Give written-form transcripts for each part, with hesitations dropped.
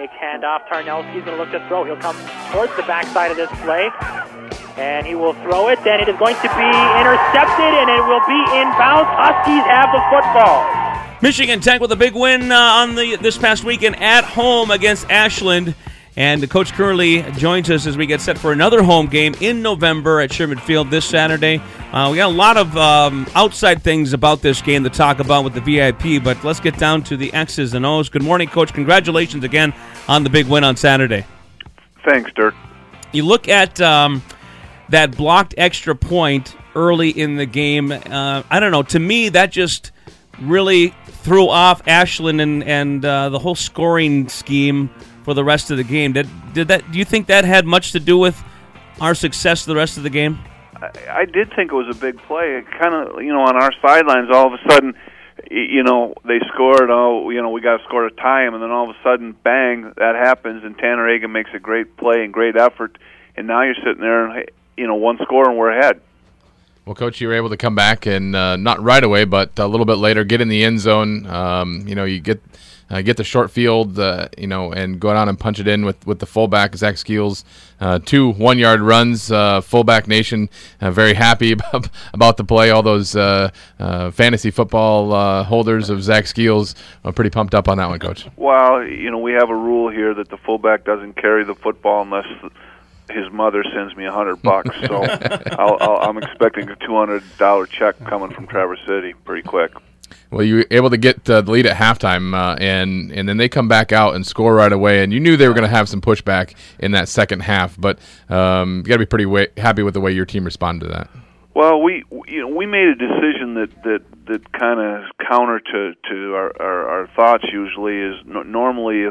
fake handoff. Tarnelski's going to look to throw. He'll come towards the backside of this play, and he will throw it. Then it is going to be intercepted, and it will be inbounds. Huskies have the football. Michigan Tech with a big win this past weekend at home against Ashland. And Coach Curley joins us as we get set for another home game in November at Sherman Field this Saturday. We got a lot of outside things about this game to talk about with the VIP, but let's get down to the X's and O's. Good morning, Coach. Congratulations again on the big win on Saturday. Thanks, Dirk. You look at that blocked extra point early in the game. I don't know. To me, that just really threw off Ashland and the whole scoring scheme for the rest of the game. Do you think that had much to do with our success the rest of the game? I did think it was a big play. It kind of, on our sidelines, all of a sudden, they scored. We got to score to tie them, and then all of a sudden, bang, that happens, and Tanner Hagan makes a great play and great effort, and now you're sitting there, and one score, and we're ahead. Well, Coach, you were able to come back and not right away, but a little bit later, get in the end zone. You get the short field, and go down and punch it in with the fullback, Zach Skeels. 2 1-yard runs, fullback nation, very happy about the play. All those fantasy football holders of Zach Skeels are pretty pumped up on that one, Coach. Well, we have a rule here that the fullback doesn't carry the football unless his mother sends me $100. So I'm expecting a $200 check coming from Traverse City pretty quick. Well, you were able to get the lead at halftime, and then they come back out and score right away. And you knew they were going to have some pushback in that second half, but you got to be pretty happy with the way your team responded to that. Well, we made a decision that kind of counter to our thoughts. Usually, is normally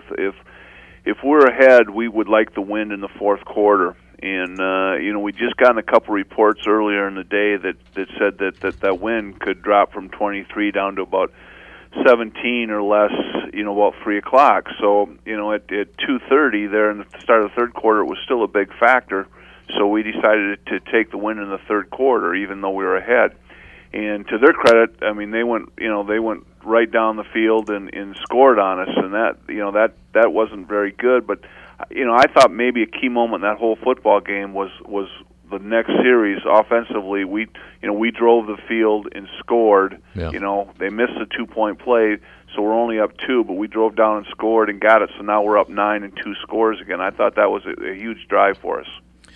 if we're ahead, we would like the win in the fourth quarter. And we just gotten a couple reports earlier in the day that said that win could drop from 23 down to about 17 or less, about 3 o'clock. So, at 2:30 there in the start of the third quarter, it was still a big factor. So we decided to take the win in the third quarter, even though we were ahead. And to their credit, I mean, they went right down the field and scored on us, and that wasn't very good, but I thought maybe a key moment in that whole football game was the next series offensively. We drove the field and scored. Yeah. They missed a 2-point play, so we're only up 2, but we drove down and scored and got it. So now we're up 9 and 2 scores again. I thought that was a huge drive for us.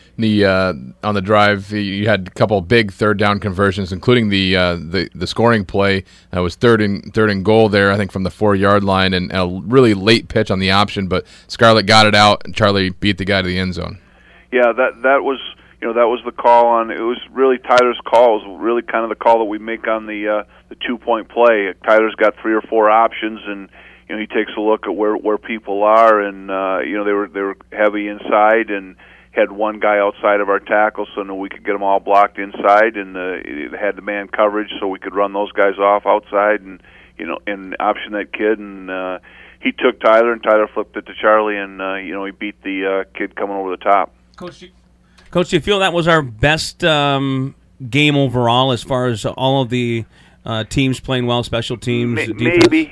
On the drive, you had a couple of big third down conversions, including the scoring play. It was third and goal there, I think, from the 4-yard line, and a really late pitch on the option. But Scarlett got it out, and Charlie beat the guy to the end zone. Yeah, that was the call on. It was really Tyler's call. It was really kind of the call that we make on the 2-point play. Tyler's got 3 or 4 options, and he takes a look at where people are, and they were heavy inside and had one guy outside of our tackle, so we could get them all blocked inside, and it had the man coverage, so we could run those guys off outside, and and option that kid, and he took Tyler, and Tyler flipped it to Charlie, and he beat the kid coming over the top. Coach, do you feel that was our best game overall, as far as all of the teams playing well, special teams? Maybe.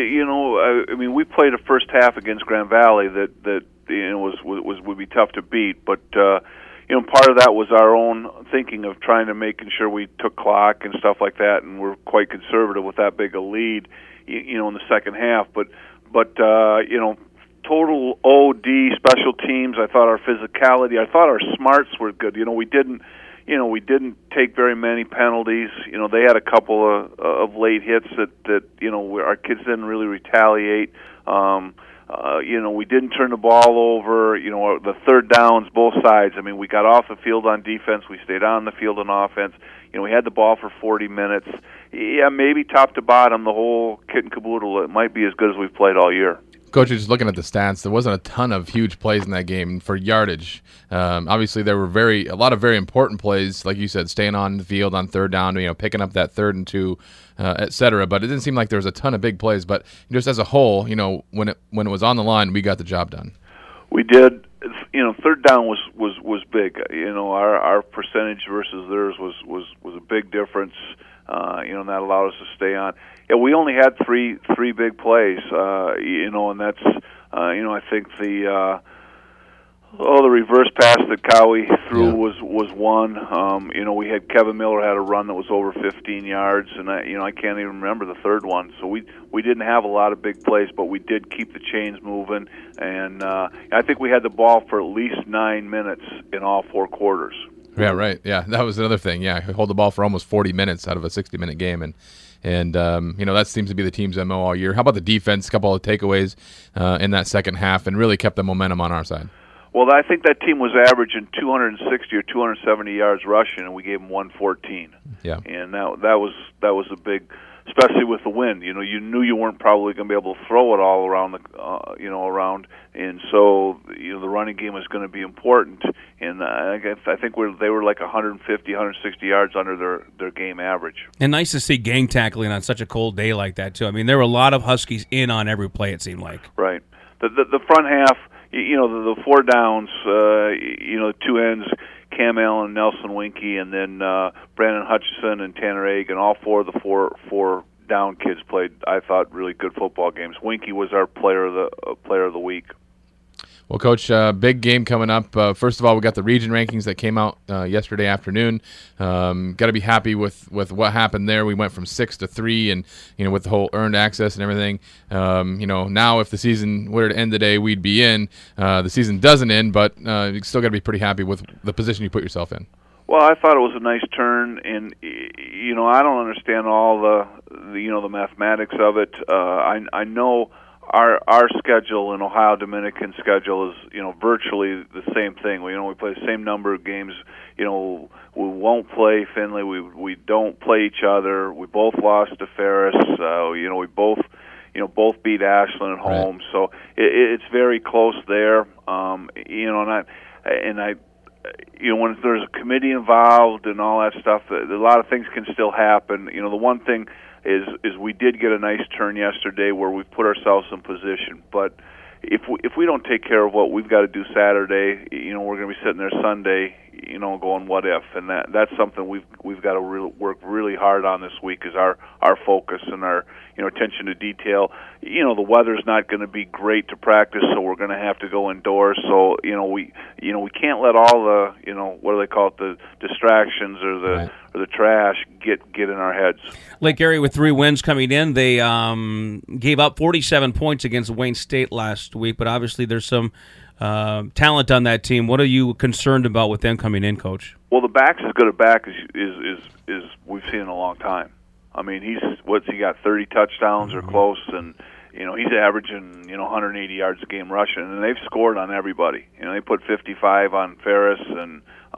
I mean, we played a first half against Grand Valley that would be tough to beat, but part of that was our own thinking of trying to making sure we took clock and stuff like that, and we're quite conservative with that big a lead, in the second half. But total OD special teams. I thought our physicality. I thought our smarts were good. We didn't take very many penalties. They had a couple of late hits that our kids didn't really retaliate. We didn't turn the ball over. The third downs, both sides. I mean, we got off the field on defense. We stayed on the field on offense. We had the ball for 40 minutes. Yeah, maybe top to bottom, the whole kit and caboodle, it might be as good as we've played all year. Coach, just looking at the stats, there wasn't a ton of huge plays in that game for yardage. Obviously, there were a lot of very important plays, like you said, staying on the field on third down, picking up that 3rd and 2, et cetera. But it didn't seem like there was a ton of big plays. But just as a whole, when it was on the line, we got the job done. We did. Third down was big. Our percentage versus theirs was a big difference. and that allowed us to stay on. Yeah, we only had three big plays, and that's, I think the reverse pass that Cowie threw was one. We had Kevin Miller had a run that was over 15 yards, and I can't even remember the third one. So we didn't have a lot of big plays, but we did keep the chains moving, and I think we had the ball for at least 9 minutes in all 4 quarters. Yeah, right. Yeah, that was another thing. Yeah, hold the ball for almost 40 minutes out of a 60-minute game, and that seems to be the team's MO all year. How about the defense? A couple of takeaways in that second half, and really kept the momentum on our side. Well, I think that team was averaging 260 or 270 yards rushing, and we gave them 114. Yeah, and that was a big, especially with the wind. You knew you weren't probably going to be able to throw it all around around, and so the running game was going to be important. And I think they were like 150, 160 yards under their game average. And nice to see gang tackling on such a cold day like that too. I mean, there were a lot of Huskies in on every play. It seemed like. Right. The front half. The 4 downs, 2 ends, Cam Allen, Nelson Winkie, and then Brandon Hutchison and Tanner Egg, and all 4 of the four down kids played, I thought, really good football games. Winkie was our player of the week. Well, Coach, big game coming up. First of all, we got the region rankings that came out yesterday afternoon. Got to be happy with what happened there. We went from 6 to 3, and with the whole earned access and everything. Now if the season were to end today, we'd be in. The season doesn't end, but you still got to be pretty happy with the position you put yourself in. Well, I thought it was a nice turn, and I don't understand all the mathematics of it. I know. Our schedule and Ohio Dominican schedule is virtually the same thing. We play the same number of games. We won't play Findlay. We don't play each other. We both lost to Ferris. We both beat Ashland at home. Right. So it's very close there. When there's a committee involved and all that stuff, a lot of things can still happen. The one thing is we did get a nice turn yesterday where we put ourselves in position. But if we don't take care of what we've got to do Saturday, we're going to be sitting there Sunday, going what if, and that's something we've got to work really hard on this week is our focus and our attention to detail. The weather's not going to be great to practice, so we're going to have to go indoors. So we can't let all the what do they call it, the distractions or the trash get in our heads. Lake Erie with 3 wins coming in. They gave up 47 points against Wayne State last week, but obviously there's some talent on that team. What are you concerned about with them coming in, Coach? Well, the back's as good a back as we've seen in a long time. I mean, he got 30 touchdowns or close, and he's averaging 180 yards a game rushing, and they've scored on everybody. They put 55 on Ferris, and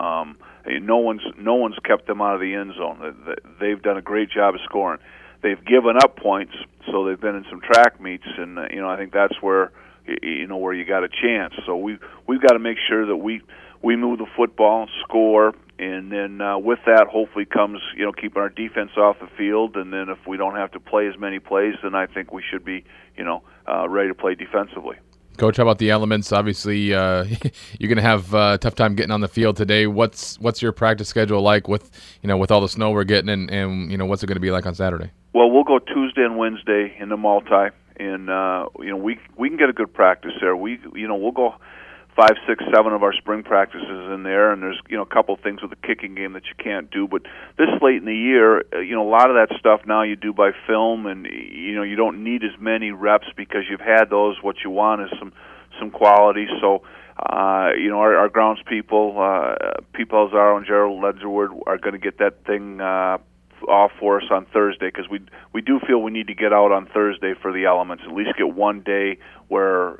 no one's kept them out of the end zone. They've done a great job of scoring. They've given up points, so they've been in some track meets, and I think that's where where you got a chance. So we've got to make sure that we move the football, score, and then with that hopefully comes keeping our defense off the field. And then if we don't have to play as many plays, then I think we should be ready to play defensively. Coach, how about the elements? Obviously, you're going to have a tough time getting on the field today. What's your practice schedule like with all the snow we're getting, and what's it going to be like on Saturday? Well, we'll go Tuesday and Wednesday in the multi, and we can get a good practice there. We'll go 5, 6, 7 of our spring practices in there, and there's a couple things with the kicking game that you can't do. But this late in the year, a lot of that stuff now you do by film, and you don't need as many reps because you've had those. What you want is some quality. So our grounds people, Pete Pelzaro and Gerald Ledgerwood, are going to get that thing off for us on Thursday, because we do feel we need to get out on Thursday for the elements. At least get one day where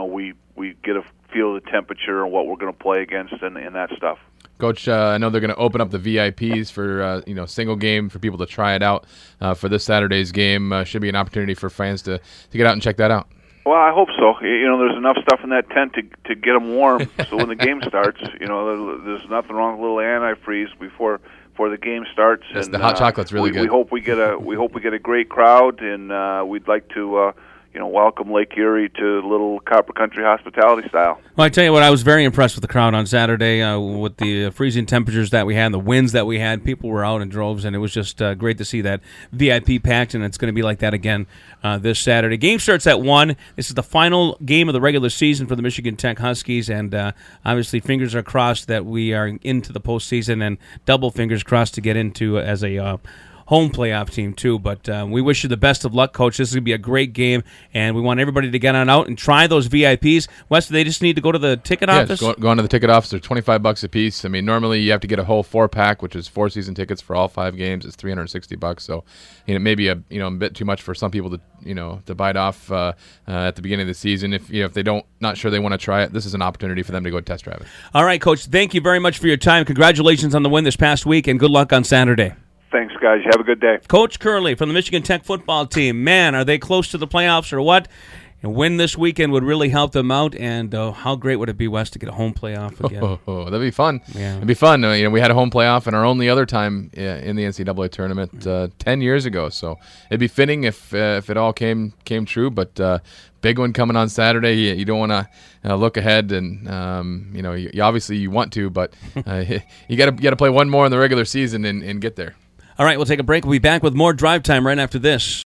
we get a feel of the temperature and what we're going to play against and that stuff. Coach, I know they're going to open up the VIPs for single game for people to try it out for this Saturday's game. Should be an opportunity for fans to get out and check that out. Well, I hope so. There's enough stuff in that tent to get them warm. So when the game starts, there's nothing wrong with a little antifreeze before the game starts. Yes, and the hot chocolate's really good. We hope we get a great crowd, and we'd like to welcome Lake Erie to little Copper Country hospitality style. Well, I tell you what, I was very impressed with the crowd on Saturday with the freezing temperatures that we had, the winds that we had. People were out in droves, and it was just great to see that VIP packed, and it's going to be like that again this Saturday. Game starts at 1. This is the final game of the regular season for the Michigan Tech Huskies, and obviously fingers are crossed that we are into the postseason, and double fingers crossed to get into as a home playoff team too, but we wish you the best of luck, Coach. This is going to be a great game, and we want everybody to get on out and try those VIPs. Wes, do they just need to go to the ticket office? Just go on to the ticket office. They're $25 a piece. I mean, normally you have to get a whole 4-pack, which is 4 season tickets for all 5 games. It's $360. So, it may be a bit too much for some people to bite off at the beginning of the season. If they not sure they want to try it, this is an opportunity for them to go test drive it. All right, Coach. Thank you very much for your time. Congratulations on the win this past week, and good luck on Saturday. Thanks, guys. Have a good day. Coach Curley from the Michigan Tech football team. Man, are they close to the playoffs or what? A win this weekend would really help them out, and how great would it be, Wes, to get a home playoff again? Oh, that'd be fun. Yeah. It'd be fun. We had a home playoff in our only other time in the NCAA tournament 10 years ago, so it'd be fitting if it all came true, but big one coming on Saturday. You don't want to look ahead, and you obviously you want to, but you got to play one more in the regular season and get there. All right, we'll take a break. We'll be back with more Drive Time right after this.